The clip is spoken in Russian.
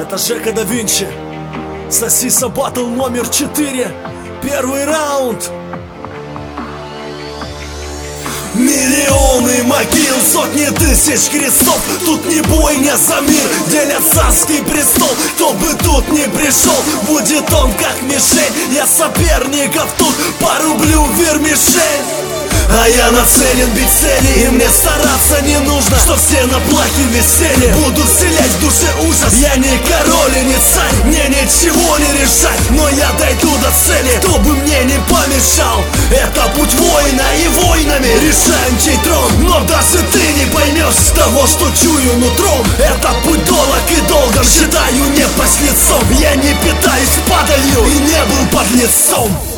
Это Жека да Винчи. Сосиса батл номер 4. Первый раунд. Миллионы могил, сотни тысяч крестов. Тут не бойня за мир, делят царский престол. Кто бы тут ни пришел, будет он как мишень. Я соперников тут порублю вермишель. А я нацелен бить цели, и мне стараться не нужно, что все на плахе веселье. Буду вселять в душе ужас. Я не король и не царь, мне ничего не решать, но я дойду до цели, кто бы мне не помешал. Это путь воина, и войнами решаем чей трон. Но даже ты не поймешь того, что чую нутром. Это путь долог и долгом, считаю не подлецом. Я не питаюсь падалью и не был подлецом.